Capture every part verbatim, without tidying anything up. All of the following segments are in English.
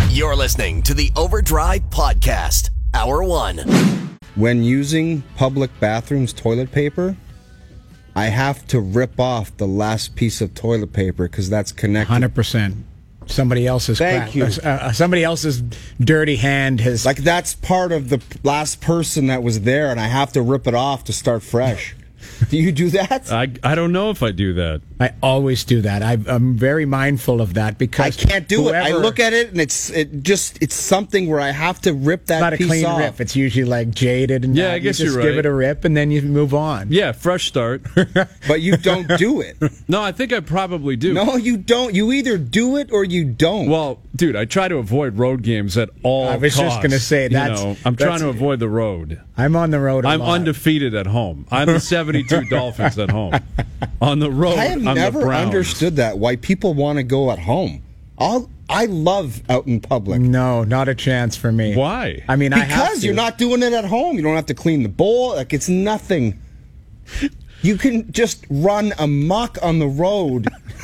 You're listening to the Overdrive Podcast, Hour One. When using public bathrooms toilet paper, I have to rip off the last piece of toilet paper because that's connected. one hundred percent. Somebody else's Thank crap. you. Uh, somebody else's dirty hand has... Like, that's part of the last person that was there, and I have to rip it off to start fresh. Do you do that? I, I don't know if I do that. I always do that. I, I'm very mindful of that because I can't do whoever, it. I look at it, and it's it just it's something where I have to rip that not a piece clean off. rip. It's usually like jaded and Yeah, that. I guess you just you're give right. it a rip and then you move on. Yeah, fresh start. But you don't do it. No, I think I probably do. No, you don't. You either do it or you don't. Well, dude, I try to avoid road games at all I was just costs. gonna say, You that's- know, I'm trying that's- to avoid the road. I'm on the road a I'm lot. undefeated at home. I'm the seventy-two Dolphins at home. On the road, I have I'm never the Browns. understood that, why people want to go at home. I'll, I love out in public. No, not a chance for me. Why? I mean, I have Because to. you're not doing it at home. You don't have to clean the bowl. Like, it's nothing. You can just run amok on the road,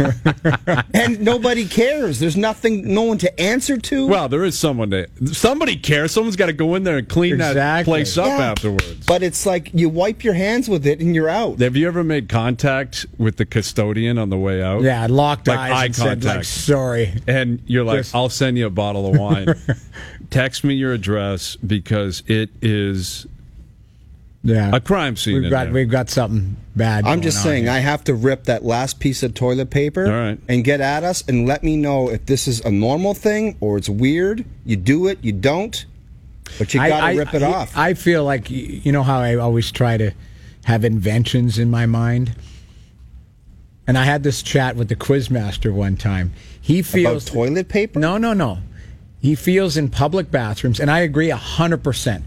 and nobody cares. There's nothing, no one to answer to. Well, there is someone to. Somebody cares. Someone's got to go in there and clean that Exactly. place up Yeah, afterwards. But it's like you wipe your hands with it and you're out. Have you ever made contact with the custodian on the way out? Yeah, I locked Like eyes eye and said, like, contact. sorry. And you're like, Just- I'll send you a bottle of wine. Text me your address because it is Yeah. a crime scene. We've in got there. we've got something bad. I'm going just on saying, here. I have to rip that last piece of toilet paper All right. and get at us and let me know if this is a normal thing or it's weird. You do it, you don't, but you got to rip it I, off. I feel like y- you know how I always try to have inventions in my mind. And I had this chat with the quizmaster one time. He feels About toilet paper? No, no, no. He feels in public bathrooms, and I agree a hundred percent.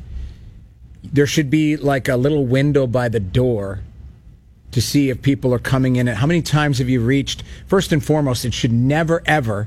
There should be like a little window by the door to see if people are coming in. And how many times have you reached? First and foremost, it should never ever.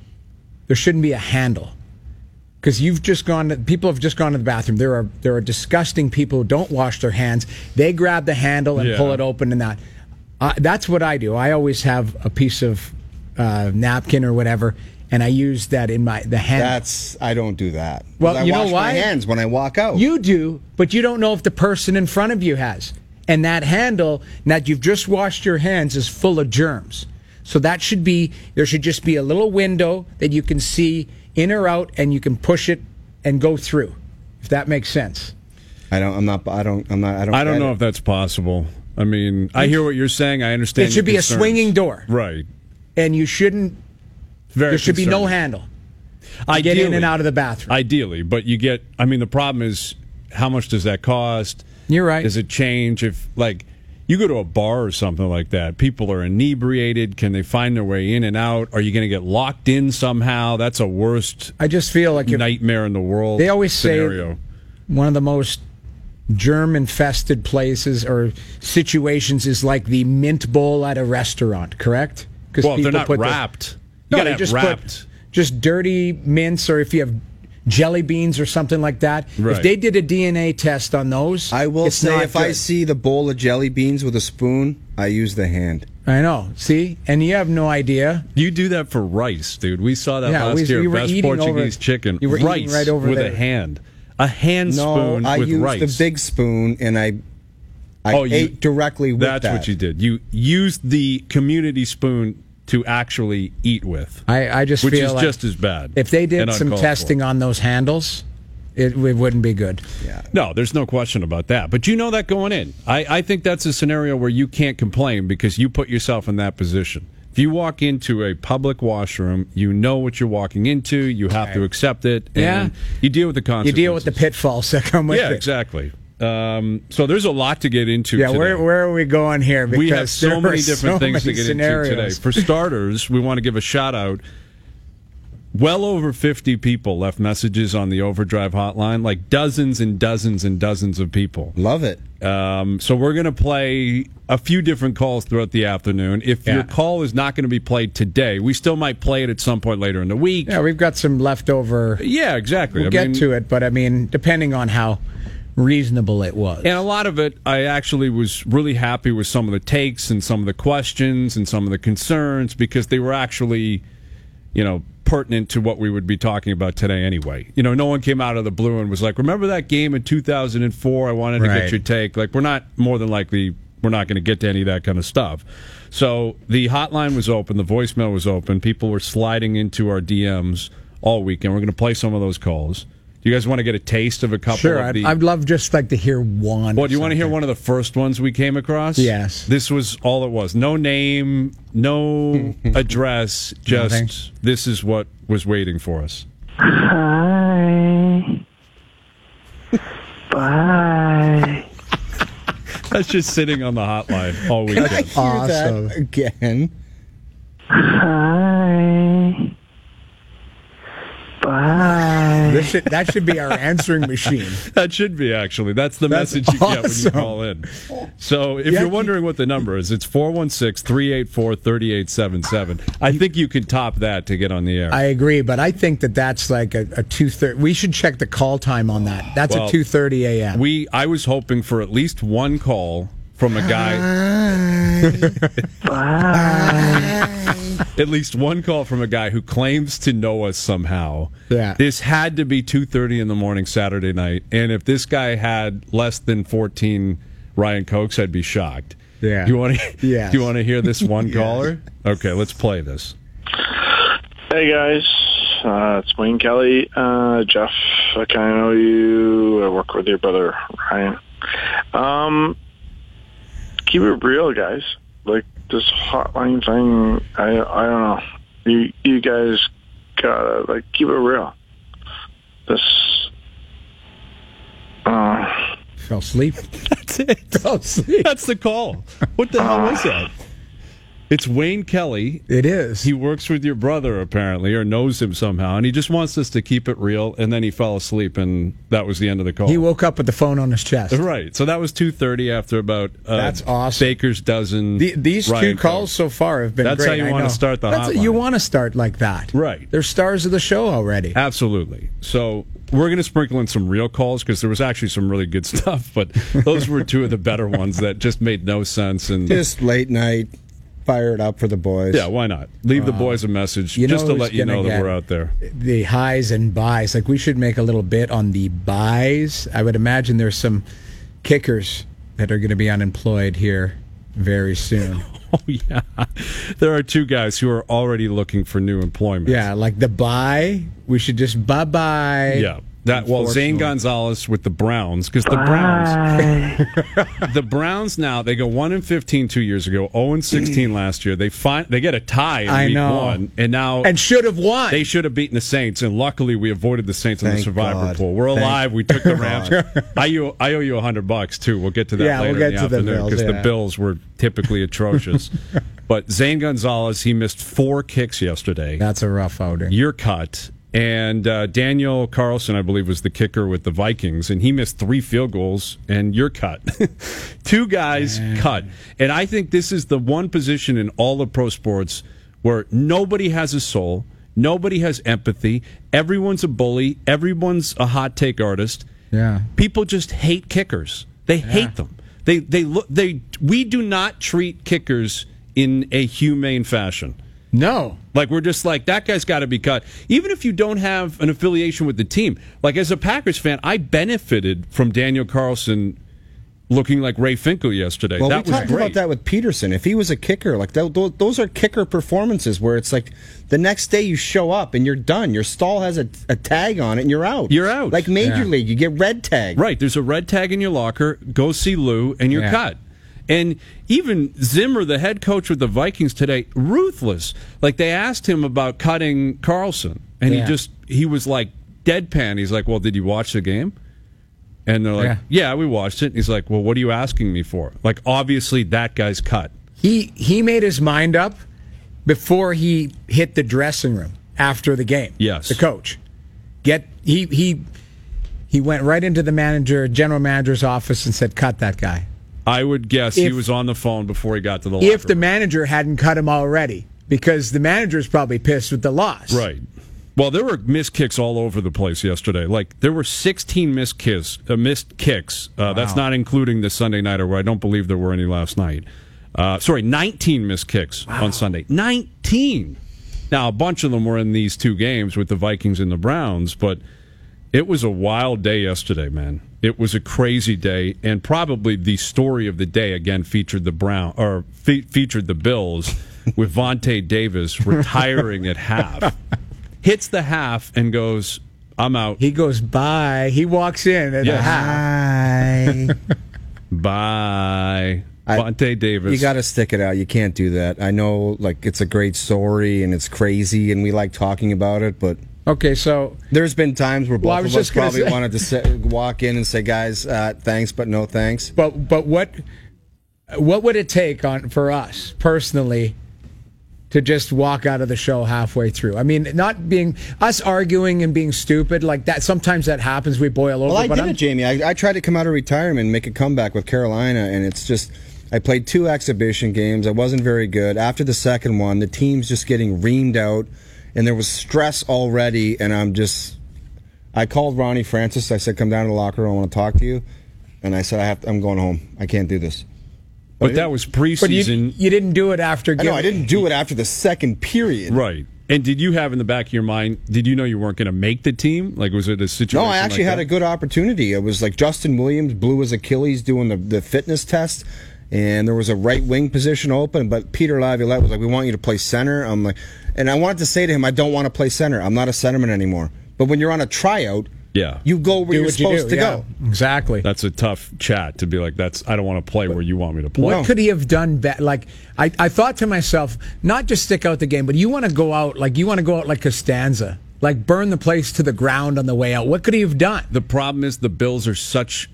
There shouldn't be a handle, because you've just gone. To, people have just gone to the bathroom. There are there are disgusting people who don't wash their hands. They grab the handle and Yeah. pull it open, and that. Uh, that's what I do. I always have a piece of uh, napkin or whatever, and I use that in my the hand. That's I don't do that. Well, I you know wash why? my hands when I walk out. You do, but you don't know if the person in front of you has. And that handle that you've just washed your hands is full of germs. So that should be, there should just be a little window that you can see in or out, and you can push it and go through, if that makes sense. I don't. I'm not. I don't. I'm not. I don't. I don't get know it. if that's possible. I mean, I hear what you're saying. I understand. It should your be concerns. a swinging door. Right. And you shouldn't, Very there should be no concerning. handle. I Get in and out of the bathroom. Ideally, but you get. I mean, the problem is, how much does that cost? You're right. Does it change if, like, you go to a bar or something like that? People are inebriated. Can they find their way in and out? Are you going to get locked in somehow? That's a worst I just feel like if, nightmare in the world. they always scenario. say one of the most germ-infested places or situations is like the mint bowl at a restaurant, correct? Because Well, if they're not wrapped. You No, gotta they have just wrapped. put just dirty mints, or if you have jelly beans or something like that. Right. If they did a D N A test on those, I will it's say, not if I good. see the bowl of jelly beans with a spoon, I use the hand. I know. See, and you have no idea. You do that for rice, dude. We saw that Yeah, last we- year. we were Best eating Portuguese over- chicken. you were eating rice right over with there. a hand. A hand No, spoon I with used rice. the big spoon, and I, I Oh, you- ate directly with That's that. what you did. You used the community spoon to actually eat with, I, I just which feel is like just as bad. if they did and some uncalled for. testing on those handles, it, it wouldn't be good. Yeah. No, there's no question about that. But you know that going in. I, I think that's a scenario where you can't complain because you put yourself in that position. If you walk into a public washroom, you know what you're walking into. You have to accept it. And Yeah. you deal with the You consequences. deal with the pitfalls that come with Yeah, it. exactly. Um, so there's a lot to get into Yeah, today. where where are we going here? Because We have so there many are different so things many to get scenarios. into today. For starters, we want to give a shout out. Well over fifty people left messages on the Overdrive hotline, like dozens and dozens and dozens of people. Love it. Um, so we're going to play a few different calls throughout the afternoon. If Yeah. your call is not going to be played today, we still might play it at some point later in the week. Yeah, we've got some leftover. Yeah, exactly. We'll I get mean, to it, but I mean, depending on how reasonable it was. And a lot of it, I actually was really happy with some of the takes and some of the questions and some of the concerns because they were actually, you know, pertinent to what we would be talking about today anyway. You know, no one came out of the blue and was like, remember that game in two thousand four? I wanted to Right. get your take. Like, we're not, more than likely, we're not going to get to any of that kind of stuff. So the hotline was open, the voicemail was open. People were sliding into our D Ms all weekend. We're going to play some of those calls. Do you guys want to get a taste of a couple Sure, of I'd, the... I'd love just like to hear one. Well, do you want to hear one of the first ones we came across? Yes. This was all it was. No name, no address, just Nothing. this is what was waiting for us. Hi. Bye. That's just sitting on the hotline all I weekend. hear Awesome. that again. Hi. Bye. This should, that should be our answering machine. That should be, actually. That's the That's message you get when you awesome. call in. So if Yeah, you're wondering what the number is, it's four one six, three eight four, three eight seven seven. I think you can top that to get on the air. I agree, but I think that that's like a, a two thirty. We should check the call time on that. That's Well, a two thirty a.m. We, I was hoping for at least one call from a guy... At least one call from a guy who claims to know us somehow. Yeah. This had to be two thirty in the morning Saturday night, and if this guy had less than fourteen Ryan Cokes, I'd be shocked. Yeah. Do you want to? Yes. Do you want to hear this one caller? Okay, let's play this. Hey guys, uh, it's Wayne Kelly. Uh, Jeff, I kind of know you. I work with your brother Ryan. Um, keep it real, guys. Like this hotline thing, I I don't know. You you guys gotta like keep it real. This. Uh, Fell asleep. That's it. Fell asleep. That's the call. What the hell was that? It's Wayne Kelly. It is. He works with your brother, apparently, or knows him somehow, and he just wants us to keep it real, and then he fell asleep, and that was the end of the call. He woke up with the phone on his chest. Right. So that was two thirty after about uh, That's awesome. Baker's dozen. The, these Ryan two calls Coke. so far have been That's great. how you I wanna know. start the That's- hotline. You want to start like that. Right. They're stars of the show already. Absolutely. So we're going to sprinkle in some real calls because there was actually some really good stuff, but those were two of the better ones that just made no sense. And Just late night, fire it up for the boys. yeah, why not? Leave the boys a message You know just to who's let you gonna know that get we're out there. The highs and buys. Like we should make a little bit on the buys. I would imagine there's some kickers that are going to be unemployed here very soon. Oh, yeah. There are two guys who are already looking for new employment. Yeah, like the buy. We should just bye bye. Yeah. That well, Zane Unfortunately. Gonzalez with the Browns because the Browns, the Browns now they go one and fifteen two years ago, zero and sixteen last year. They find they get a tie in I week know. one, and now And should have won. they should have beaten the Saints, and luckily we avoided the Saints in the Thank survivor God. pool. We're Thank alive. We took the Rams. I owe I owe you a hundred bucks too. We'll get to that Yeah, later we'll get in the to the afternoon Bills, because the yeah. Bills were typically atrocious. But Zane Gonzalez, he missed four kicks yesterday. That's a rough outing. You're cut. And uh, Daniel Carlson, I believe, was the kicker with the Vikings, and he missed three field goals, and you're cut. Two guys cut. And I think this is the one position in all of pro sports where nobody has a soul, nobody has empathy, everyone's a bully, everyone's a hot take artist. Yeah. People just hate kickers. They hate them. They they look they we do not treat kickers in a humane fashion. No. Like, we're just like, that guy's got to be cut. Even if you don't have an affiliation with the team. Like, as a Packers fan, I benefited from Daniel Carlson looking like Ray Finkel yesterday. Well, that we was talked great. about that with Peterson. If he was a kicker, like th- th- those are kicker performances where it's like the next day you show up and you're done. Your stall has a, a tag on it and you're out. You're out. Like Major Yeah. League, you get red tag. Right, there's a red tag in your locker. Go see Lou, and you're Yeah. cut. And even Zimmer, the head coach with the Vikings today, ruthless. Like, they asked him about cutting Carlson, and Yeah. he just, he was like deadpan. He's like, well, did you watch the game? And they're like, Yeah. yeah, we watched it. And he's like, well, what are you asking me for? Like, obviously, that guy's cut. He he made his mind up before he hit the dressing room after the game. Yes. The coach. Get he he he went right into the manager, general manager's office and said, cut that guy. I would guess he If- was on the phone before he got to the locker If the room. manager hadn't cut him already. Because the manager's probably pissed with the loss. Right. Well, there were missed kicks all over the place yesterday. Like, there were sixteen missed kicks. Uh, missed kicks. Uh, That's not including the Sunday nighter, where I don't believe there were any last night. Uh, sorry, nineteen missed kicks on Sunday. nineteen. Now, a bunch of them were in these two games with the Vikings and the Browns, but it was a wild day yesterday, man. It was a crazy day, and probably the story of the day again featured the Brown or fe- featured the Bills with Vontae Davis retiring at half. Hits the half and goes, I'm out. He goes bye. He walks in at Yes. the half. Bye. Bye. I- Vontae Davis. You got to stick it out. You can't do that. I know, like, it's a great story and it's crazy and we like talking about it, but Okay, so there's been times where both Well, I was of us just gonna probably say- wanted to say, walk in and say, guys, uh, thanks, but no thanks. but but what what would it take on for us personally to just walk out of the show halfway through? I mean, not being us arguing and being stupid like that. Sometimes that happens. We boil over. Well, I but did I'm- it, Jamie. I, I tried to come out of retirement and make a comeback with Carolina, and it's just I played two exhibition games. I wasn't very good. After the second one, the team's just getting reamed out, and there was stress already, and I'm just... I called Ronnie Francis. I said, come down to the locker room. I want to talk to you. And I said, I have to, I'm going home. I can't do this. but that was But you, preseason. you didn't do it after. I know, giving- I didn't do it after the second period. Right. And did you have in the back of your mind, did you know you weren't going to make the team? Like, was it a situation No, I actually like had that? a good opportunity. It was like Justin Williams blew his Achilles doing the, the fitness test, and there was a right wing position open, but Peter Laviolette was like, we want you to play center. I'm like, and I wanted to say to him, I don't want to play center. I'm not a centerman anymore. But when you're on a tryout, Yeah. you go where do you're what you supposed do. to Yeah, go. exactly. That's a tough chat to be like, that's I don't want to play where you want me to play. What could he have done better? Like, I, I thought to myself, not just stick out the game, but you want to go out like you want to go out like Costanza, like burn the place to the ground on the way out. What could he have done? The problem is the Bills are such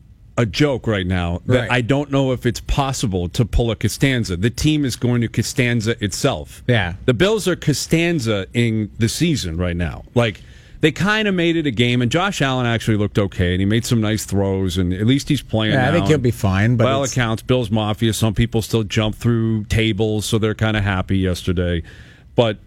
a joke right now that Right. I don't know if it's possible to pull a Costanza. The team is going to Costanza itself. Yeah. The Bills are Costanza-ing the season right now. Like, they kind of made it a game, and Josh Allen actually looked okay, and he made some nice throws, and at least he's playing Yeah, I now. think he'll be fine, but by all it's- accounts, Bills Mafia, some people still jump through tables, so they're kind of happy yesterday. But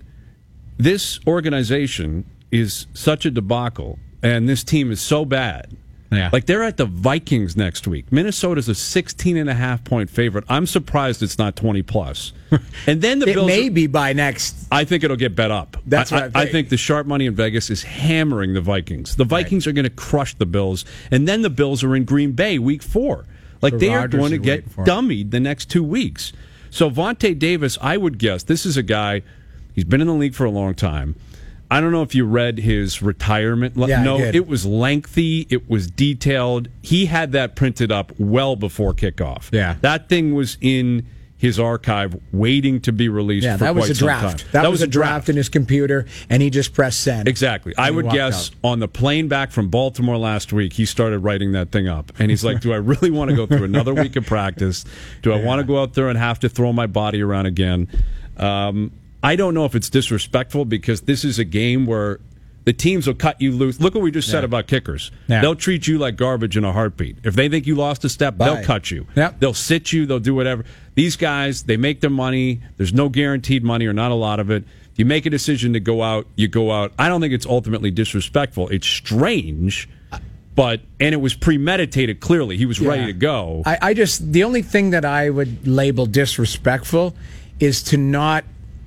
this organization is such a debacle, and this team is so bad. Yeah. Like, they're at the Vikings next week. Minnesota's a sixteen and a half point favorite. I'm surprised it's not twenty plus. And then the It Bills may are- be by next. I think it'll get bet up. That's I, what I I, I think. think the sharp money in Vegas is hammering the Vikings. The Vikings are going to crush the Bills, and then the Bills are in Green Bay week four. Like, So they are Rodgers going to is get week four. dummied the next two weeks. So Vontae Davis, I would guess, this is a guy, he's been in the league for a long time. I don't know if you read his retirement. le- Yeah, I no, did. it was lengthy. It was detailed. He had that printed up well before kickoff. Yeah. That thing was in his archive waiting to be released Yeah, for that was quite a some draft. time. That, was, a draft in his computer, and he just pressed send. Exactly. I And he would walked guess out. on the plane back from Baltimore last week, he started writing that thing up. And he's like, do I really want to go through another week of practice? Do I want to go out there and have to throw my body around again? Um, I don't know if it's disrespectful because this is a game where the teams will cut you loose. Look what we just said Yeah. about kickers. Yeah. They'll treat you like garbage in a heartbeat. If they think you lost a step, Bye. they'll cut you. Yep. They'll sit you. They'll do whatever. These guys, they make their money. There's no guaranteed money or not a lot of it. If you make a decision to go out, you go out. I don't think it's ultimately disrespectful. It's strange, but, and it was premeditated clearly. He was ready Yeah. to go. I, I just the only thing that I would label disrespectful is to not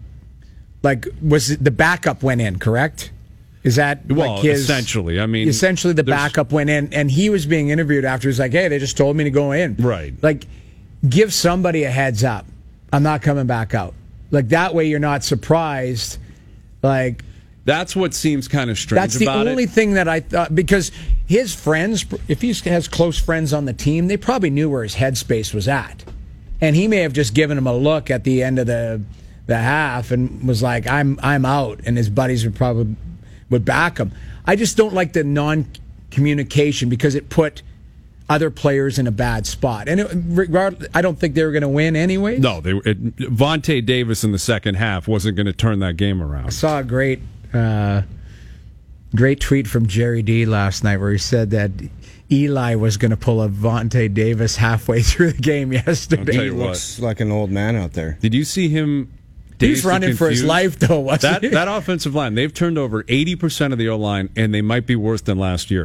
like was it, the backup went in, correct? Is that Well, like his, essentially. I mean, essentially the there's- backup went in, and he was being interviewed after. He's like, "Hey, they just told me to go in." Right. Like, give somebody a heads up. I'm not coming back out. Like that way, you're not surprised. Like That's what seems kind of strange that's the about only it. thing that I thought because his friends, if he has close friends on the team, they probably knew where his headspace was at, and he may have just given him a look at the end of the the half and was like, "I'm I'm out," and his buddies would probably would back him. I just don't like the non-communication because it put other players in a bad spot, and it, regard, I don't think they were going to win anyway. No, they it, Vontae Davis in the second half wasn't going to turn that game around. I saw a great, uh, great tweet from Jerry D last night where he said that Eli was going to pull a Vontae Davis halfway through the game yesterday. tell He you what. looks like an old man out there. Did you see him? He's dazed and running for his confused? life, though, wasn't That he? that offensive line, they've turned over eighty percent of the O line, and they might be worse than last year.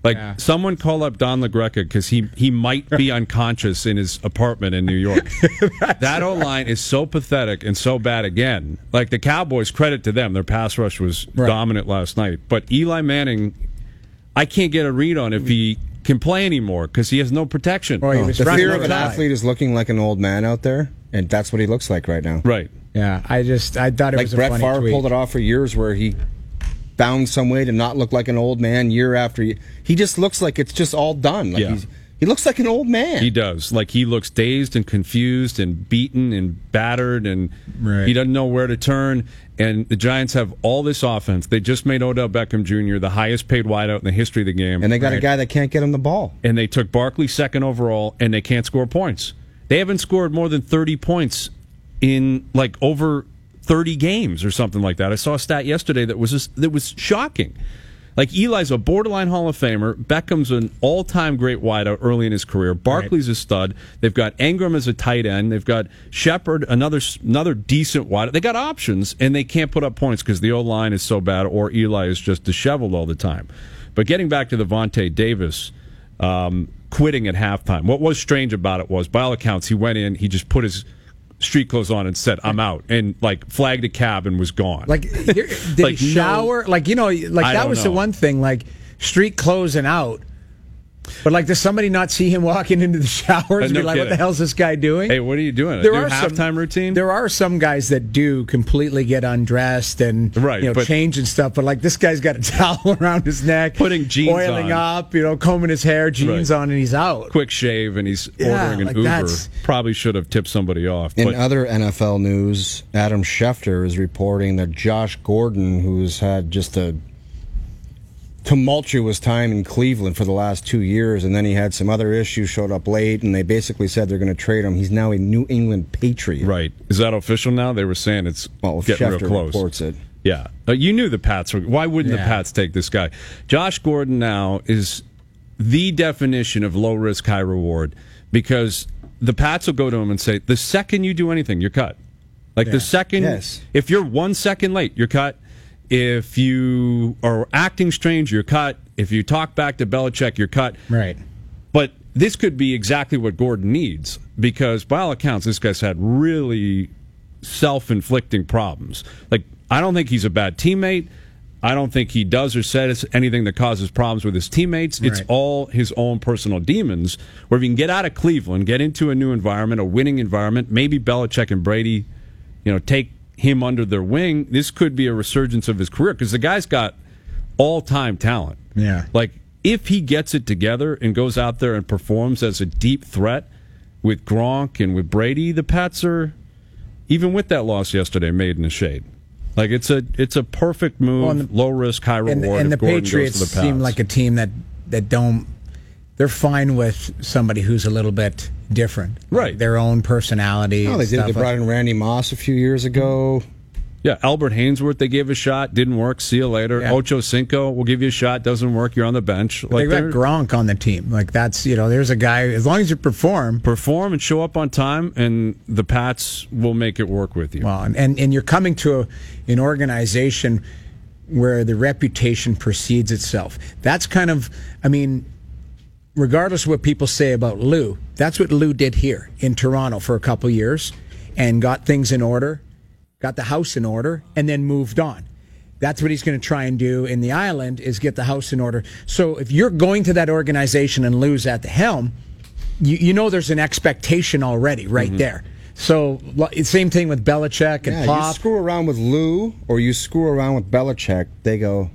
Like, Yeah. someone call up Don LaGreca because he, he might be unconscious in his apartment in New York. That O-line is so pathetic and so bad again. Like, the Cowboys, credit to them. Their pass rush was Right. dominant last night. But Eli Manning, I can't get a read on if he can play anymore because he has no protection. Or he was The running fear out of an time. athlete is looking like an old man out there, and that's what he looks like right now. Right. Yeah, I just I thought it Like was a Brett funny Favre tweet. pulled it off for years where he found some way to not look like an old man year after year. He just looks like it's just all done. Like Yeah. he's, he looks like an old man. He does. Like, he looks dazed and confused and beaten and battered, and Right. he doesn't know where to turn. And the Giants have all this offense. They just made Odell Beckham Junior the highest paid wideout in the history of the game. and they got a Right. guy that can't get him the ball. and they took Barkley second overall, and they can't score points. They haven't scored more than thirty points in like over thirty games or something like that. I saw a stat yesterday that was just, that was shocking. Like, Eli's a borderline Hall of Famer. Beckham's an all-time great wideout early in his career. Barkley's a stud. They've got Ingram as a tight end. They've got Shepard, another another decent wideout. They got options, and they can't put up points because the O-line is so bad, or Eli is just disheveled all the time. But getting back to the Vontae Davis um, quitting at halftime, what was strange about it was, by all accounts, he went in, he just put his street clothes on and said, "I'm out," and like flagged a cab and was gone. Like, here- did Like, he no- shower? Like, you know, like I that don't was the know. one thing. Like, street clothes and out. But like, does somebody not see him walking into the showers and no be like, "What kidding. the hell's this guy doing?" Hey, what are you doing? There Your are some- halftime routine? There are some guys that do completely get undressed and Right, you know, but- change and stuff. But like, this guy's got a towel around his neck, Putting jeans oiling on. up, you know, combing his hair, jeans Right. on, and he's out. Quick shave, and he's Yeah, ordering an like Uber. that's- Probably should have tipped somebody off. In But other N F L news, Adam Schefter is reporting that Josh Gordon, who's had just a tumultuous time in Cleveland for the last two years, and then he had some other issues, showed up late, and they basically said they're going to trade him. He's now a New England Patriot. right, is that official now? They were saying it's Well, getting Schefter real close. reports it. Yeah, uh, you knew the Pats were. Why wouldn't the Yeah. Pats take this guy? Josh Gordon now is the definition of low risk, high reward, because the Pats will go to him and say, "The second you do anything, you're cut." Like the second, Yes. if you're one second late, you're cut. If you are acting strange, you're cut. If you talk back to Belichick, you're cut. Right. But this could be exactly what Gordon needs because, by all accounts, this guy's had really self-inflicting problems. Like, I don't think he's a bad teammate. I don't think he does or says anything that causes problems with his teammates. It's Right. all his own personal demons. Where if he can get out of Cleveland, get into a new environment, a winning environment, maybe Belichick and Brady, you know, take him under their wing, this could be a resurgence of his career because the guy's got all-time talent. Yeah. Like, if he gets it together and goes out there and performs as a deep threat with Gronk and with Brady, the Pats are, even with that loss yesterday, made in the shade. Like, it's a it's a perfect move, Well, and the- low risk, high reward. And, and the if Gordon Patriots goes to the Pats. seem like a team that that don't. They're fine with somebody who's a little bit different, Right. Like their own personality. Oh, and they did. They stuff brought like- in Randy Moss a few years ago. Yeah, Albert Hainsworth, they gave a shot, didn't work. See you later. Yeah. Ocho Cinco, we'll give you a shot, doesn't work. You're on the bench. They got they're- Gronk on the team. Like that's you know, there's a guy. As long as you perform, perform and show up on time, and the Pats will make it work with you. well, and and, and you're coming to a, an organization where the reputation precedes itself. That's kind of, I mean, regardless of what people say about Lou, that's what Lou did here in Toronto for a couple years, and got things in order, got the house in order, and then moved on. That's what he's going to try and do in the island is get the house in order. So if you're going to that organization and Lou's at the helm, you, you know there's an expectation already right there. So li- same thing with Belichick and Yeah, you Pop. screw around with Lou or you screw around with Belichick, they go,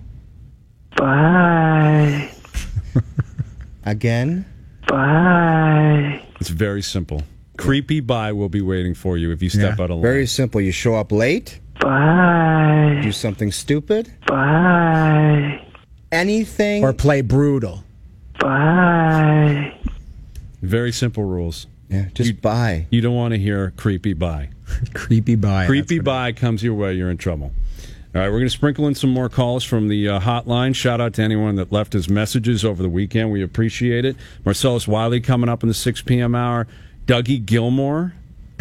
Bye. again? Bye. It's very simple. Creepy bye will be waiting for you if you step Yeah. out of line. Very simple. You show up late, Bye. do something stupid, Bye. anything. Or play brutal. Bye. Very simple rules. yeah, just You- buy. You don't want to hear creepy bye. Creepy bye. Creepy That's what bye comes your way, you're in trouble. All right, we're going to sprinkle in some more calls from the uh, hotline. Shout out to anyone that left us messages over the weekend. We appreciate it. Marcellus Wiley coming up in the six p.m. hour. Dougie Gilmore,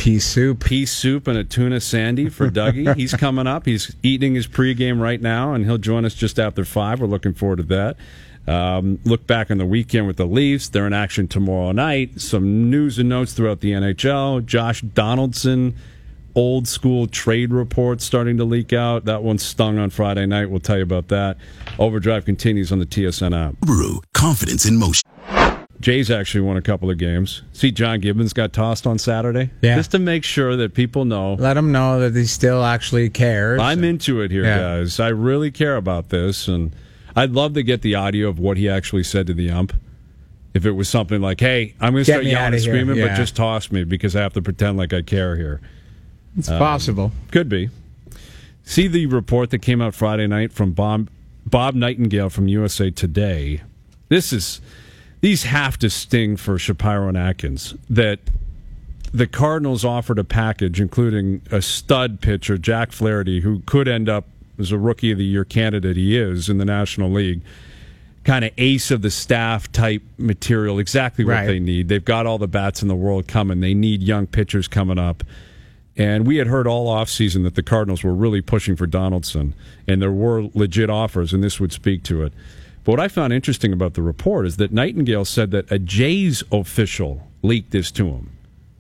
Pea soup. Pea soup and a tuna sandy for Dougie. He's coming up. He's eating his pregame right now, and he'll join us just after five. We're looking forward to that. Um, look back on the weekend with the Leafs. They're in action tomorrow night. Some news and notes throughout the N H L. Josh Donaldson, old school trade reports starting to leak out. That one stung on Friday night. We'll tell you about that. Overdrive continues on the T S N app. Brew, confidence in motion. Jays actually won a couple of games. See, John Gibbons got tossed on Saturday. Yeah. Just to make sure that people know. Let him know that he still actually cares. I'm into it here, Yeah. guys. I really care about this, and I'd love to get the audio of what he actually said to the ump. If it was something like, hey, I'm going to Get start me yelling outta and here. screaming, Yeah. but just toss me because I have to pretend like I care here. It's possible. Could be. See the report that came out Friday night from Bob, Bob Nightingale from U S A Today. This is... These have to sting for Shapiro and Atkins, that the Cardinals offered a package, including a stud pitcher, Jack Flaherty, who could end up as a Rookie of the Year candidate he is in the National League, kind of ace of the staff type material, exactly what Right. they need. They've got all the bats in the world coming. They need young pitchers coming up. And we had heard all offseason that the Cardinals were really pushing for Donaldson, and there were legit offers, and this would speak to it. But what I found interesting about the report is that Nightingale said that a Jays official leaked this to him.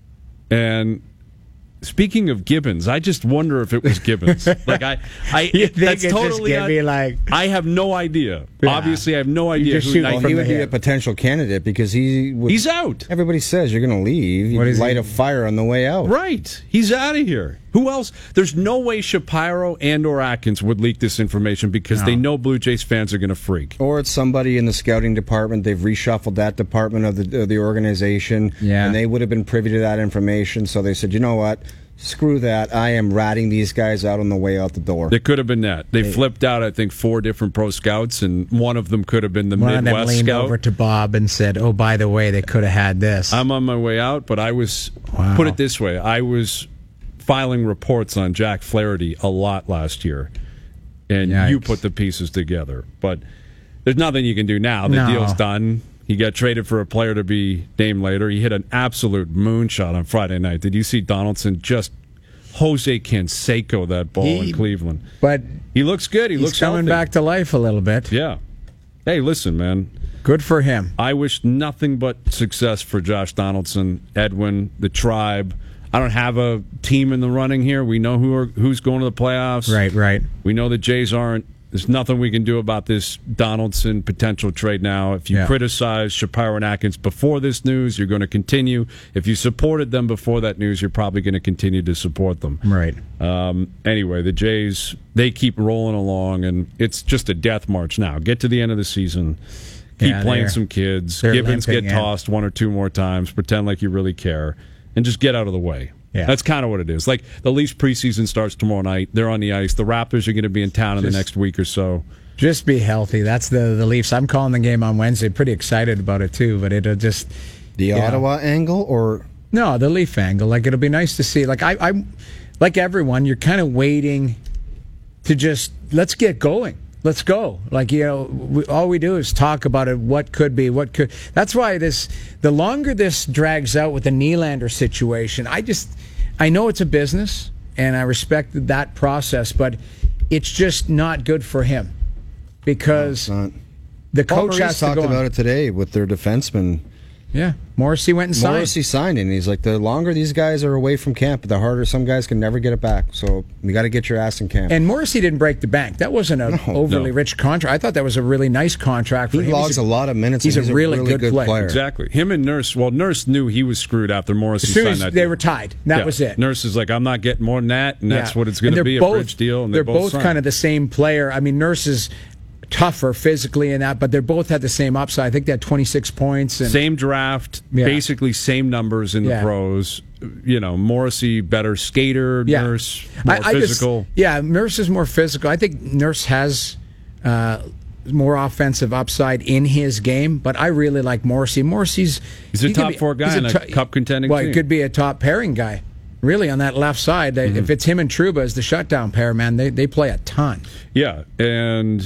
And speaking of Gibbons, I just wonder if it was Gibbons. like I, I You think that's it's just totally. Gibby, un- like- I have no idea. Yeah. Obviously, I have no idea just who shoot Well, from he Nightingale. would the be a hip. potential candidate because he would. He's out. Everybody says you're going to leave. You What is light he- a fire on the way out. Right. He's out of here. Who else? There's no way Shapiro and or Atkins would leak this information because No. they know Blue Jays fans are going to freak. Or it's somebody in the scouting department. They've reshuffled that department of the of the organization, Yeah. and they would have been privy to that information. So they said, you know what? Screw that. I am ratting these guys out on the way out the door. It could have been that. They flipped out, I think, four different pro scouts, and one of them could have been the One of them Midwest leaned scout. over to Bob and said, "Oh, by the way, they could have had this." I'm on my way out, but I was, Wow. put it this way, I was filing reports on Jack Flaherty a lot last year, and you Yikes. put the pieces together. But there's nothing you can do now. The No. deal's done. He got traded for a player to be named later. He hit an absolute moonshot on Friday night. Did you see Donaldson just Jose Canseco that ball He- in Cleveland? but He looks good. He he's looks coming healthy. back to life a little bit. Yeah. Hey, listen, man. Good for him. I wish nothing but success for Josh Donaldson, Edwin, the tribe. I don't have a team in the running here. We know who are, who's going to the playoffs. Right, right. We know the Jays aren't. There's nothing we can do about this Donaldson potential trade now. If you Yeah. criticize Shapiro and Atkins before this news, you're going to continue. If you supported them before that news, you're probably going to continue to support them. Right. Um, anyway, the Jays, they keep rolling along, and it's just a death march now. Get to the end of the season. Keep Yeah, playing they're- some kids. they're Gibbons get limping in. tossed one or two more times. Pretend like you really care. And just get out of the way. Yeah. That's kind of what it is. Like, the Leafs preseason starts tomorrow night. They're on the ice. The Raptors are going to be in town in Just- the next week or so. Just be healthy. That's the the Leafs. I'm calling the game on Wednesday. Pretty excited about it too. But it'll just the yeah. Ottawa angle, or no the Leaf angle. Like it'll be nice to see. Like I, I like everyone. You're kind of waiting to just let's get going. Let's go. Like, you know, we, all we do is talk about it, what could be, what could. That's why this, the longer this drags out with the Nylander situation, I just, I know it's a business, and I respect that process, but it's just not good for him because not. the Paul coach Maurice has to talked go about on. it today with their defenseman. Yeah, Morrissey went and signed. Morrissey signed it, and he's like, the longer these guys are away from camp, the harder some guys can never get it back. So we got to get your ass in camp. And Morrissey didn't break the bank. That wasn't an overly no. rich contract. I thought that was a really nice contract for he him. logs He's a, lot of minutes. He's, and a, really good, player. Exactly. Him and Nurse, well, Nurse knew he was screwed after Morrissey As soon signed as that they deal. were tied, that Yeah. was it. Nurse is like, I'm not getting more than that, and that's Yeah. what it's going And to they're be, both, a bridge deal. And they're they both, both signed. kind of the same player. I mean, Nurse is tougher physically in that, but they both had the same upside. I think they had twenty-six points. And, Same draft, Yeah. basically same numbers in Yeah. the pros. You know, Morrissey, better skater, yeah. Nurse, more I, I just- physical. yeah, Nurse is more physical. I think Nurse has uh, more offensive upside in his game, but I really like Morrissey. Morrissey's He's a he can top be- four guy he's in a cup contending Well, team. he could be a top pairing guy. Really, on that left side, they, Mm-hmm. if it's him and Trouba as the shutdown pair, man, they, they play a ton. Yeah, and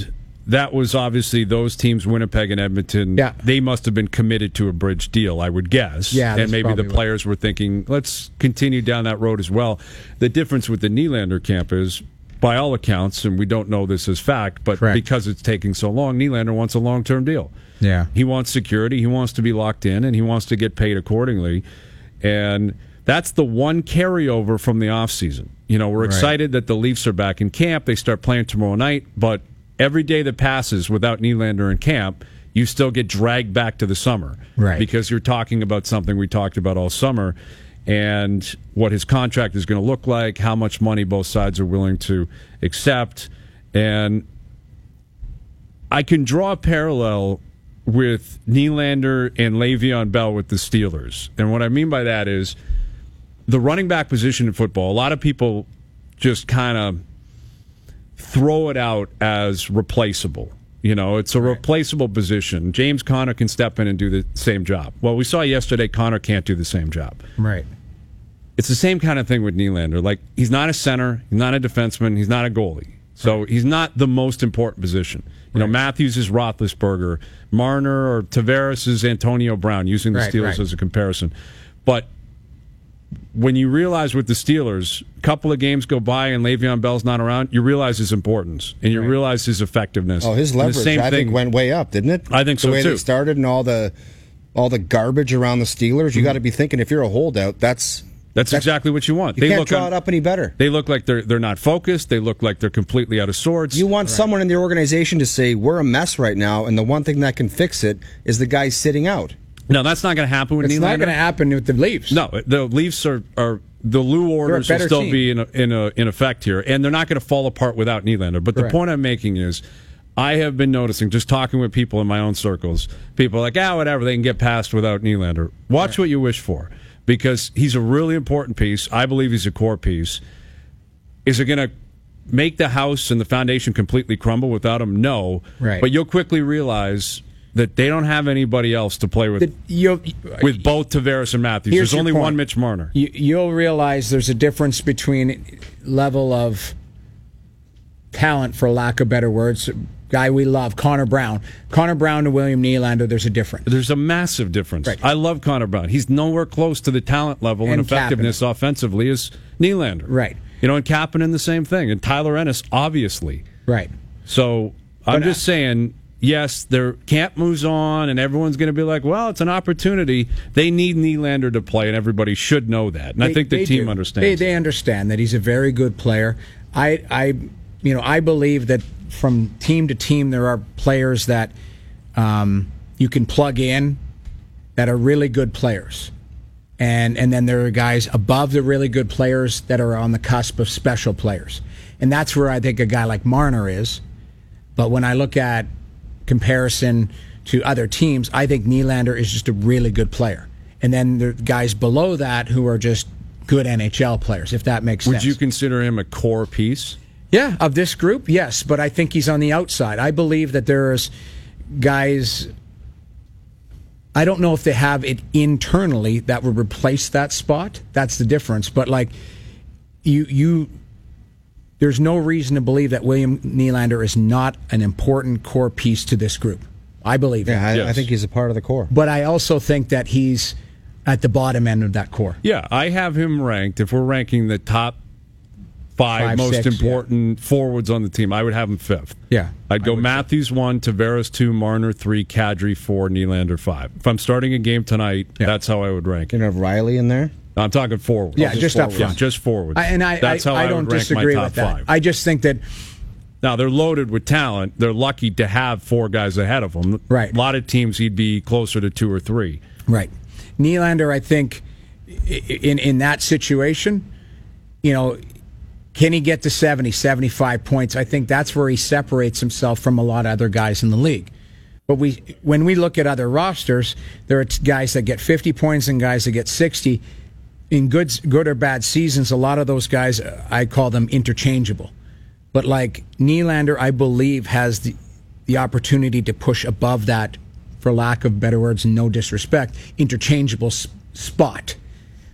that was obviously those teams, Winnipeg and Edmonton. Yeah. They must have been committed to a bridge deal, I would guess. Yeah, and that's maybe the probably players were thinking, let's continue down that road as well. The difference with the Nylander camp is, by all accounts, and we don't know this as fact, but Correct. because it's taking so long, Nylander wants a long-term deal. Yeah. He wants security, he wants to be locked in, and he wants to get paid accordingly. And that's the one carryover from the offseason. You know, we're Right. excited that the Leafs are back in camp. They start playing tomorrow night, but every day that passes without Nylander in camp, you still get dragged back to the summer. Right. Because you're talking about something we talked about all summer, and what his contract is going to look like, how much money both sides are willing to accept. And I can draw a parallel with Nylander and Le'Veon Bell with the Steelers. And what I mean by that is the running back position in football, a lot of people just kind of throw it out as replaceable. You know, it's a Right. replaceable position. James Conner can step in and do the same job. Well, we saw yesterday Conner can't do the same job. Right. It's the same kind of thing with Nylander. Like, he's not a center, he's not a defenseman, he's not a goalie. So he's not the most important position. You know, Matthews is Roethlisberger, Marner or Tavares is Antonio Brown, using the Right, Steelers right. as a comparison. But when you realize with the Steelers, a couple of games go by and Le'Veon Bell's not around, you realize his importance and you realize his effectiveness. Oh, his And the leverage, same I thing, think, went way up, didn't it? I think so, The way too. they started and all the all the garbage around the Steelers, you got to be thinking if you're a holdout, that's That's exactly what you want. You They can't look draw un- it up any better. They look like they're they're not focused. They look like they're completely out of sorts. You want someone in the organization to say, we're a mess right now, and the one thing that can fix it is the guy sitting out. No, that's not going to happen with It's Nylander. not going to happen with the Leafs. No, the Leafs are, are the Lou orders will better still team. be in a, in a, in effect here, and they're not going to fall apart without Nylander. But the Correct. point I'm making is, I have been noticing, just talking with people in my own circles, people are like, ah, whatever, they can get past without Nylander. Watch Right. what you wish for, because he's a really important piece. I believe he's a core piece. Is it going to make the house and the foundation completely crumble without him? No. Right. But you'll quickly realize that they don't have anybody else to play with. The- you'll- with both Tavares and Matthews. Here's There's your only point. one Mitch Marner. You, you'll realize there's a difference between level of talent, for lack of better words. Guy we love, Connor Brown. Connor Brown to William Nylander, there's a difference. There's a massive difference. Right. I love Connor Brown. He's nowhere close to the talent level and, And effectiveness offensively as Nylander. Right. You know, and Kapanen the same thing. And Tyler Ennis, obviously. Right. So I'm But, uh, just saying, yes, their camp moves on, and everyone's going to be like, well, it's an opportunity. They need Nylander to play, and everybody should know that. And I They- think the they team do. understands They, that. they understand that he's a very good player. I, I, you know, I believe that from team to team there are players that um, you can plug in that are really good players, and and then there are guys above the really good players that are on the cusp of special players, and that's where I think a guy like Marner is. But when I look at comparison to other teams, I think Nylander is just a really good player. And then there are guys below that who are just good N H L players, if that makes Would sense. you consider him a core piece? Yeah, of this group, yes, but I think he's on the outside. I believe that there's guys, I don't know if they have it internally that would replace that spot. That's the difference. But like you you there's no reason to believe that William Nylander is not an important core piece to this group. I believe Yeah, it. I, Yes. I think he's a part of the core. But I also think that he's at the bottom end of that core. Yeah, I have him ranked. If we're ranking the top five, Five, most six, important forwards on the team, I would have him fifth. Yeah, I'd go I would Matthews one, Tavares two, Marner three, Kadri four, Nylander five. If I'm starting a game tonight, Yeah. that's how I would rank You it. know, have Riley in there. I'm talking forwards. Yeah, just up forwards. front. Yeah, just forwards. I, and I, that's I, how I, I, don't would rank disagree my top with that. five. I just think that Now, they're loaded with talent. They're lucky to have four guys ahead of them. Right. A lot of teams, he'd be closer to two or three. Right. Nylander, I think, i- in in that situation, you know, can he get to seventy, seventy-five points? I think that's where he separates himself from a lot of other guys in the league. But we, when we look at other rosters, there are t- guys that get fifty points and guys that get sixty. In good, good or bad seasons, a lot of those guys, uh, I call them interchangeable. But like Nylander, I believe, has the the opportunity to push above that, for lack of better words, no disrespect, interchangeable s- spot.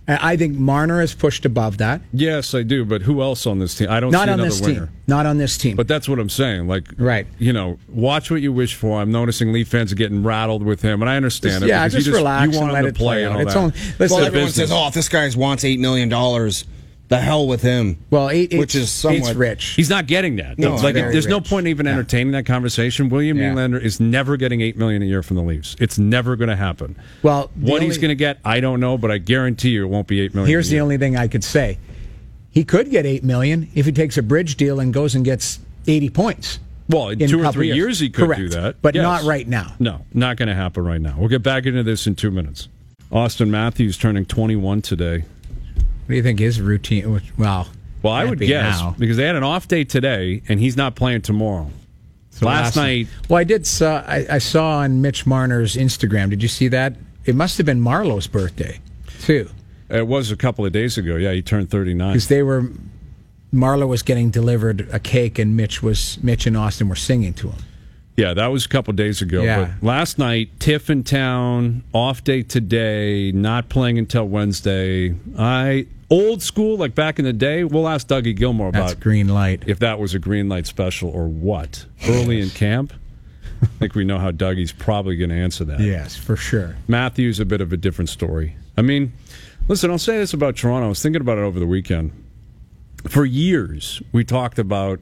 I think Marner is pushed above that. Yes, I do. But who else on this team? I don't Not see on another this winger. team. Not on this team. But that's what I'm saying. Like, Right. You know, watch what you wish for. I'm noticing Leaf fans are getting rattled with him, and I understand Just- it. yeah, because just you relax You want and him let to it play play and out. all It's that. only- listen, It's Well, their everyone business. says, "Oh, if this guy wants eight million dollars, the hell with him." well, it, which it's, is somewhat it's rich. He's not getting that. No, It's like very there's no rich. point even entertaining that conversation. William Yeah. Nylander is never getting eight million a year from the Leafs. It's never going to happen. Well, the what he's only- going to get, I don't know, but I guarantee you it won't be eight million. Here's a the year. only thing I could say: he could get eight million if he takes a bridge deal and goes and gets eighty points. Well, in in two a or couple three years. years he could Correct. do that, But Yes. not right now. No, not going to happen right now. We'll get back into this in two minutes. Austin Matthews turning twenty-one today. What do you think his routine? Well, Well, I can't would be guess now. because they had an off day today, and he's not playing tomorrow. So last night, Well, I did. Saw, I, I saw on Mitch Marner's Instagram. Did you see that? It must have been Marlowe's birthday, too, it was a couple of days ago. Yeah, he turned thirty-nine. because they were. Marlowe was getting delivered a cake, and Mitch was Mitch and Austin were singing to him. Yeah, that was a couple of days ago. Yeah. But last night, Tiff in town, off day today, not playing until Wednesday. I old school, like back in the day. We'll ask Dougie Gilmore That's about green light. if that was a green light special or what. Early in camp. I think we know how Dougie's probably going to answer that. Yes, for sure. Matthew's a bit of a different story. I mean, listen, I'll say this about Toronto. I was thinking about it over the weekend. For years, we talked about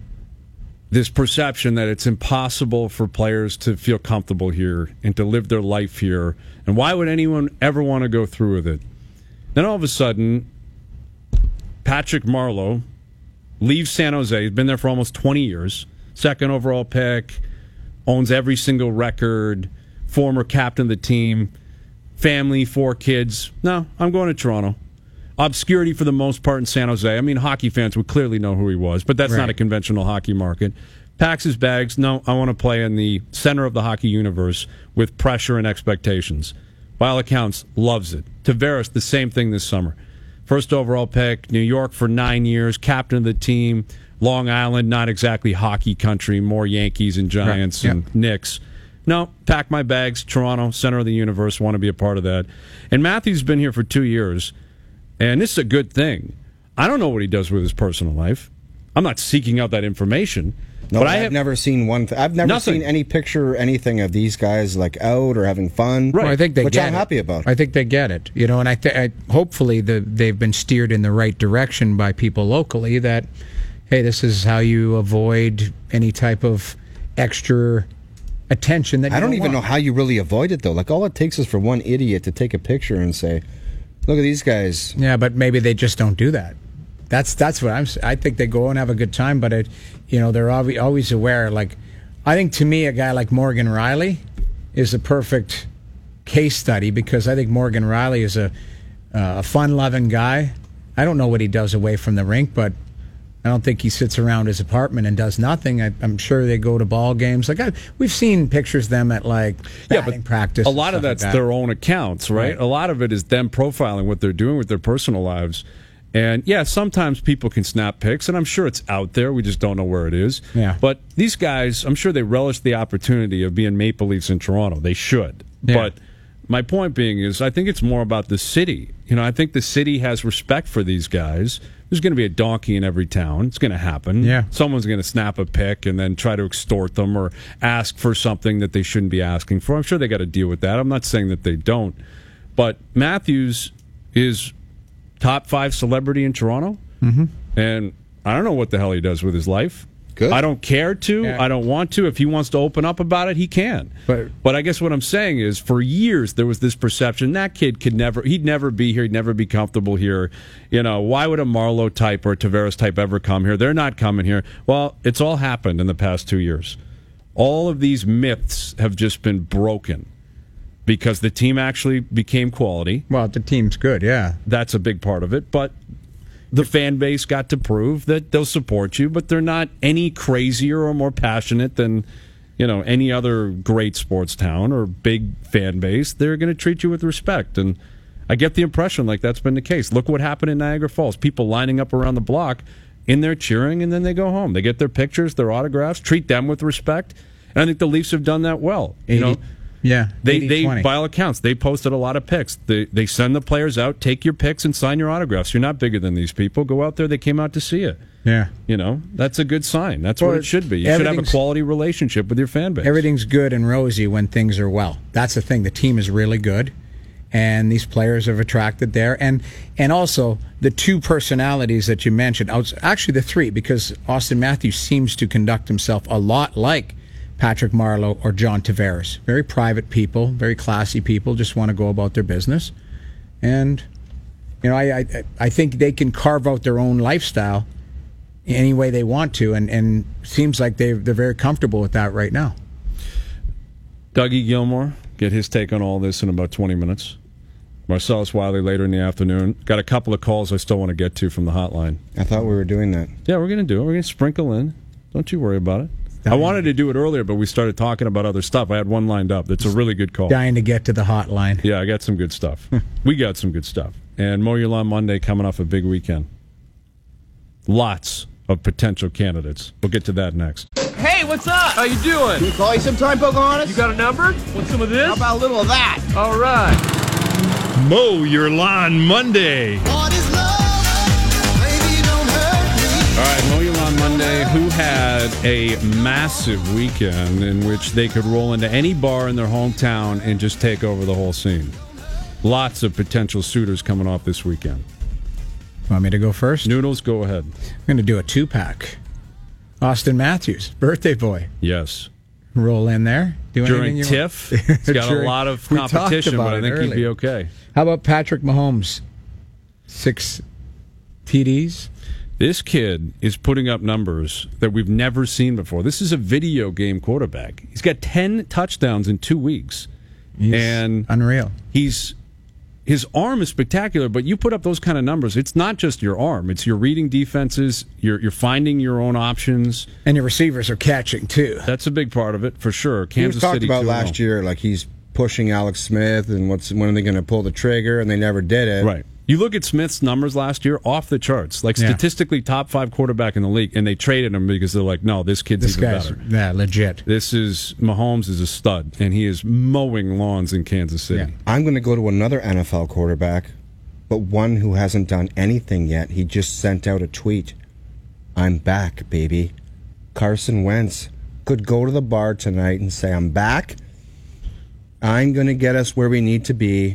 this perception that it's impossible for players to feel comfortable here and to live their life here. And why would anyone ever want to go through with it? Then all of a sudden, Patrick Marleau leaves San Jose. He's been there for almost twenty years. Second overall pick, owns every single record, former captain of the team, family, four kids. No, I'm going to Toronto. Obscurity for the most part in San Jose. I mean, hockey fans would clearly know who he was, but that's Right. not a conventional hockey market. Packs his bags. No, I want to play in the center of the hockey universe with pressure and expectations. By all accounts, loves it. Tavares, the same thing this summer. First overall pick, New York for nine years, captain of the team. Long Island, not exactly hockey country, more Yankees and Giants Right. and Yep. Knicks. No, pack my bags. Toronto, center of the universe, want to be a part of that. And Matthew's has been here for two years. And this is a good thing. I don't know what he does with his personal life. I'm not seeking out that information. No, but I've I have never seen one. Th- I've never Nothing. seen any picture or anything of these guys like out or having fun. Right. Well, I think they which get I'm it. happy about. I think they get it, you know, and I, th- I hopefully the, they've been steered in the right direction by people locally. That hey, this is how you avoid any type of extra attention. That you I don't even want. know how you really avoid it though. Like all it takes is for one idiot to take a picture and say, "Look at these guys." Yeah, but maybe they just don't do that. That's that's what I'm. s- I think they go and have a good time, but it, you know, they're always, always aware. Like, I think to me, a guy like Morgan Riley is a perfect case study because I think Morgan Riley is a uh, a fun-loving guy. I don't know what he does away from the rink, but I don't think he sits around his apartment and does nothing. I, I'm sure they go to ball games. Like I, we've seen pictures of them at like Yeah, batting but practice. a and lot of stuff like that's that. their own accounts, right? Right. A lot of it is them profiling what they're doing with their personal lives. And yeah, sometimes people can snap pics, and I'm sure it's out there. We just don't know where it is. Yeah. But these guys, I'm sure they relish the opportunity of being Maple Leafs in Toronto. They should. Yeah. But my point being is, I think it's more about the city. You know, I think the city has respect for these guys. There's going to be a donkey in every town. It's going to happen. Yeah. Someone's going to snap a pic and then try to extort them or ask for something that they shouldn't be asking for. I'm sure they got to deal with that. I'm not saying that they don't. But Matthews is top five celebrity in Toronto. Mm-hmm. And I don't know what the hell he does with his life. Good. I don't care to. Yeah. I don't want to. If he wants to open up about it, he can. But- But I guess what I'm saying is, for years there was this perception that kid could never, he'd never be here, he'd never be comfortable here. You know, why would a Marlowe type or a Tavares type ever come here? They're not coming here. Well, it's all happened in the past two years. All of these myths have just been broken because the team actually became quality. Well, the team's good, yeah. That's a big part of it. But the fan base got to prove that they'll support you, but they're not any crazier or more passionate than, you know, any other great sports town or big fan base. They're going to treat you with respect. And I get the impression like that's been the case. Look what happened in Niagara Falls. People lining up around the block in there cheering, and then they go home. They get their pictures, their autographs, treat them with respect. And I think the Leafs have done that well. You know, Yeah, They, they eighty twenty. by all accounts, they posted a lot of pics. They, they send the players out, take your pics and sign your autographs. You're not bigger than these people. Go out there. They came out to see you. Yeah. You know, that's a good sign. That's Well, what it should be. You should have a everything's- quality relationship with your fan base. Everything's good and rosy when things are well. That's the thing. The team is really good, and these players have attracted there. And and also the two personalities that you mentioned, outs- actually the three, because Austin Matthews seems to conduct himself a lot like Patrick Marleau or John Tavares. Very private people, very classy people, just want to go about their business. And, you know, I, I, I think they can carve out their own lifestyle any way they want to, and, and seems like they they're very comfortable with that right now. Dougie Gilmore, get his take on all this in about twenty minutes. Marcellus Wiley later in the afternoon. Got a couple of calls I still want to get to from the hotline. I thought we were doing that. Yeah, we're going to do it. We're going to sprinkle in. Don't you worry about it. I wanted to do it earlier, but we started talking about other stuff. I had one lined up. That's a really good call. Dying to get to the hotline. Yeah, I got some good stuff. We got some good stuff. And Mow Your Lawn Monday coming off a big weekend. Lots of potential candidates. We'll get to that next. Hey, what's up? How you doing? Can we call you sometime, Pocahontas? You got a number? Want some of this? How about a little of that? All right. Mow Your Lawn Monday. What is love? Baby, don't hurt me. All right, Mow Your Lawn Monday. Who had a massive weekend in which they could roll into any bar in their hometown and just take over the whole scene? Lots of potential suitors coming off this weekend. Want me to go first? Noodles, go ahead. I'm going to do a two-pack. Austin Matthews, birthday boy. Yes. Roll in there. Do anything During you TIFF, want. it's got a During- lot of we talked competition, about but I it think he'd be earlier. okay. How about Patrick Mahomes? Six T Ds. This kid is putting up numbers that we've never seen before. This is a video game quarterback. He's got ten touchdowns in two weeks. He's and unreal. He's his arm is spectacular, but you put up those kind of numbers, it's not just your arm. It's you're reading defenses, you're you're finding your own options. And your receivers are catching, too. That's a big part of it, for sure. He was Kansas talked City about two and last oh. year, like he's pushing Alex Smith, and what's when are they going to pull the trigger? And they never did it. Right. You look at Smith's numbers last year, off the charts. Like Yeah. statistically top five quarterback in the league, and they traded him because they're like, no, this kid's This even guy's better. yeah, legit. This is Mahomes is a stud, and he is mowing lawns in Kansas City. Yeah. I'm going to go to another N F L quarterback, but one who hasn't done anything yet. He just sent out a tweet. I'm back, baby. Carson Wentz could go to the bar tonight and say, I'm back. I'm going to get us where we need to be.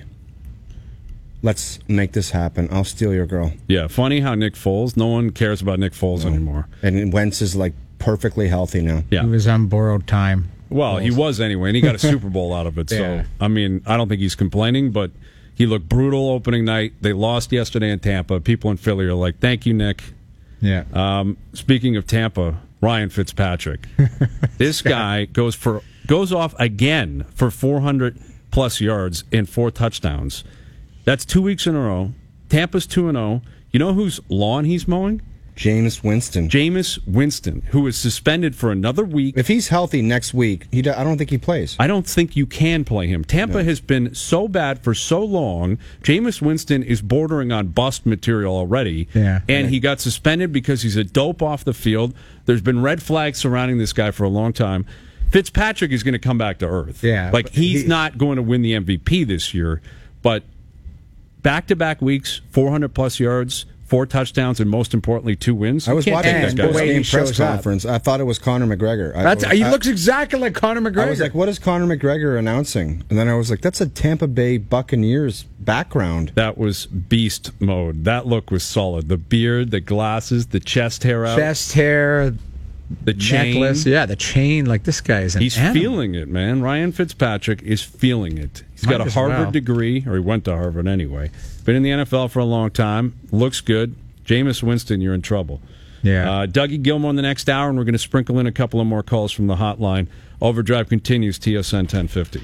Let's make this happen. I'll steal your girl. Yeah, funny how Nick Foles, no one cares about Nick Foles anymore. And Wentz is like perfectly healthy now. Yeah. He was on borrowed time. Well, he was anyway, and he got a Super Bowl out of it. So, Yeah. I mean, I don't think he's complaining, but he looked brutal opening night. They lost yesterday in Tampa. People in Philly are like, thank you, Nick. Yeah. Um, speaking of Tampa, Ryan Fitzpatrick. This guy goes for goes off again for four hundred plus yards and four touchdowns. That's two weeks in a row. Tampa's two and oh. You know whose lawn he's mowing? Jameis Winston. Jameis Winston, who is suspended for another week. If he's healthy next week, he do, I don't think he plays. I don't think you can play him. Tampa has been so bad for so long. Jameis Winston is bordering on bust material already. Yeah. And he got suspended because he's a dope off the field. There's been red flags surrounding this guy for a long time. Fitzpatrick is going to come back to earth. Yeah, Like, but he's he- not going to win the M V P this year, but back-to-back weeks, four hundred plus yards, four touchdowns, and most importantly, two wins. I was You can't watching take his And that the guy way out. he game press shows up. conference. I thought it was Conor McGregor. I, That's, he I- looks exactly like Conor McGregor. I was like, what is Conor McGregor announcing? And then I was like, that's a Tampa Bay Buccaneers background. That was beast mode. That look was solid. The beard, the glasses, the chest hair out, Chest hair, the chain. necklace. Yeah, the chain. Like, this guy is an He's animal. feeling it, man. Ryan Fitzpatrick is feeling it. He's got Might a as Harvard well. degree, or he went to Harvard anyway. Been in the N F L for a long time. Looks good. Jameis Winston, you're in trouble. Yeah. Uh, Dougie Gilmore in the next hour, and we're going to sprinkle in a couple of more calls from the hotline. Overdrive continues, T S N ten fifty.